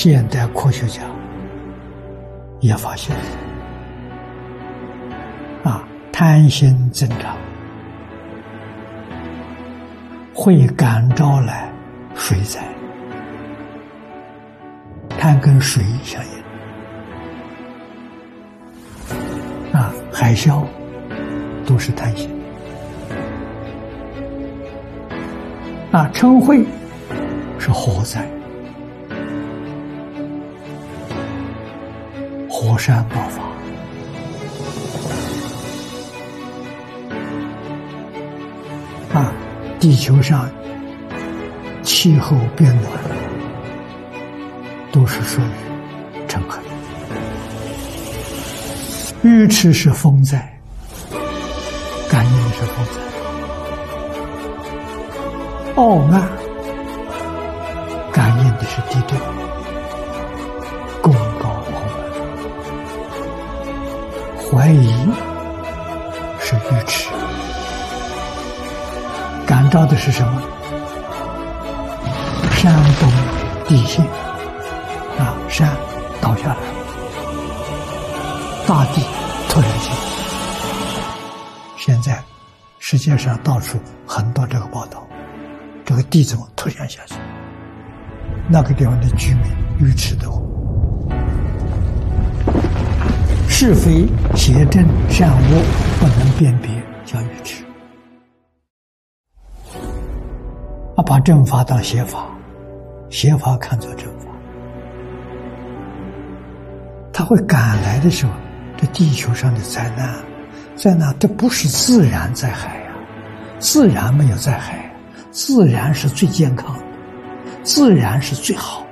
现代科学家也发现，贪心增长会感召来水灾，贪跟水相应，海啸都是贪心，嗔恚是火灾，火山爆发，地球上气候变暖都是属于嗔恨。愚痴是风灾，感应是风灾，傲慢感应的是地对，功高傲慢，怀疑是愚痴，感召的是什么？山崩地陷，山倒下来，大地突然间。现在世界上到处很多这个报道，这个地怎么突然下去？那个地方的居民愚痴的很，是非邪正善恶不能辨别，叫愚痴。把正法当邪法，邪法看作正法，它会赶来的时候，这地球上的灾难，这不是自然灾害呀，自然没有灾害，自然是最健康的，自然是最好。